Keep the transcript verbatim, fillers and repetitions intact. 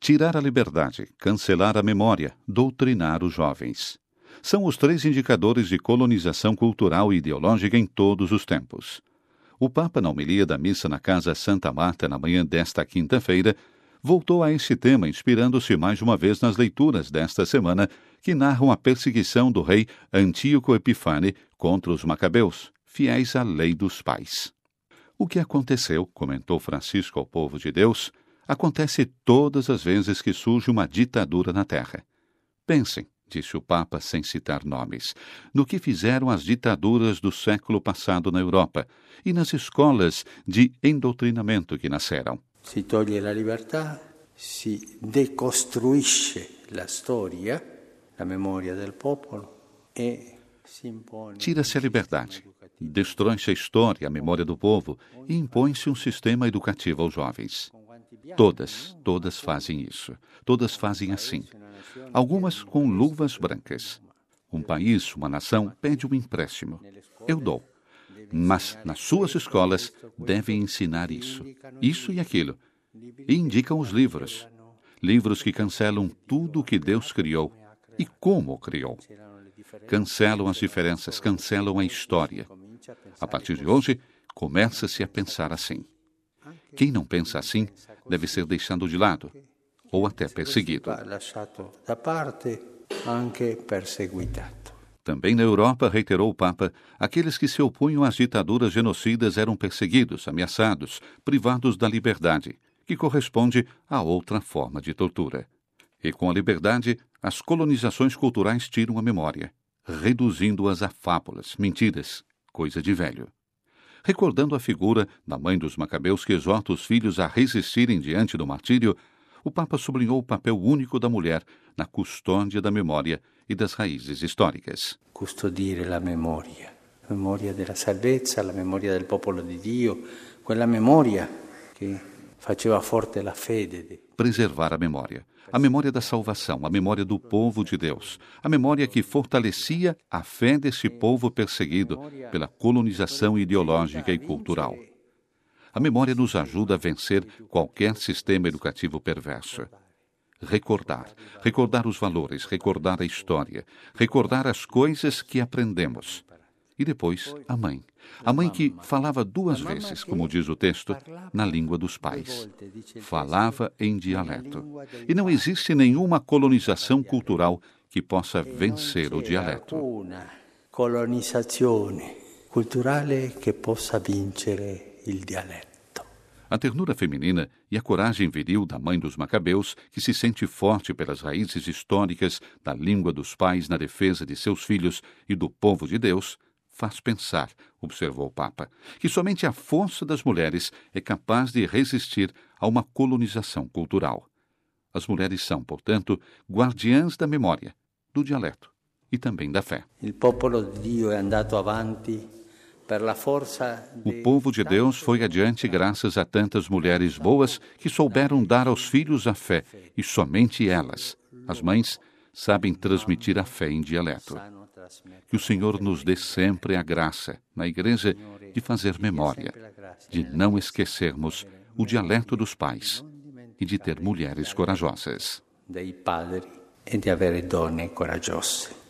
Tirar a liberdade, cancelar a memória, doutrinar os jovens. São os três indicadores de colonização cultural e ideológica em todos os tempos. O Papa, na homilia da missa na Casa Santa Marta, na manhã desta quinta-feira, voltou a esse tema, inspirando-se mais uma vez nas leituras desta semana, que narram a perseguição do rei Antíoco Epifane contra os macabeus, fiéis à lei dos pais. O que aconteceu, comentou Francisco ao povo de Deus, acontece todas as vezes que surge uma ditadura na terra. Pensem, disse o Papa sem citar nomes, no que fizeram as ditaduras do século passado na Europa e nas escolas de endoctrinamento que nasceram. Si toglie la libertà, si decostruisce la storia, la memoria del popolo e si impone... Tira-se a liberdade, destrói-se a história, a memória do povo e impõe-se um sistema educativo aos jovens. Todas, todas fazem isso. Todas fazem assim. Algumas com luvas brancas. Um país, uma nação, pede um empréstimo. Eu dou. Mas nas suas escolas devem ensinar isso, isso e aquilo. E indicam os livros. Livros que cancelam tudo o que Deus criou e como o criou. Cancelam as diferenças, cancelam a história. A partir de hoje, começa-se a pensar assim. Quem não pensa assim deve ser deixado de lado ou até perseguido. Também na Europa, reiterou o Papa, aqueles que se opunham às ditaduras genocidas eram perseguidos, ameaçados, privados da liberdade, que corresponde a outra forma de tortura. E com a liberdade, as colonizações culturais tiram a memória, reduzindo-as a fábulas, mentiras, coisa de velho. Recordando a figura da mãe dos macabeus que exorta os filhos a resistirem diante do martírio, o Papa sublinhou o papel único da mulher na custódia da memória e das raízes históricas. Custodire la memoria, la memoria della salvezza, la memoria del popolo di Dio, quella memoria che faceva forte la fede. Preservar a memória. A memória da salvação, a memória do povo de Deus, a memória que fortalecia a fé desse povo perseguido pela colonização ideológica e cultural. A memória nos ajuda a vencer qualquer sistema educativo perverso. Recordar, recordar os valores, recordar a história, recordar as coisas que aprendemos. E depois, a mãe. A mãe que falava duas vezes, como diz o texto, na língua dos pais. Falava em dialeto. E não existe nenhuma colonização cultural que possa vencer o dialeto. Colonizzazione culturale che possa vincere il dialetto. A ternura feminina e a coragem viril da mãe dos macabeus, que se sente forte pelas raízes históricas da língua dos pais na defesa de seus filhos e do povo de Deus, faz pensar, observou o Papa, que somente a força das mulheres é capaz de resistir a uma colonização cultural. As mulheres são, portanto, guardiãs da memória, do dialeto e também da fé. Il popolo di Dio è andato avanti per la forza O povo de Deus foi adiante graças a tantas mulheres boas que souberam dar aos filhos a fé, e somente elas, as mães, sabem transmitir a fé em dialeto. Que o Senhor nos dê sempre a graça, na Igreja, de fazer memória, de não esquecermos o dialeto dos pais e de ter mulheres corajosas. Dei padri e di avere donne coraggiose.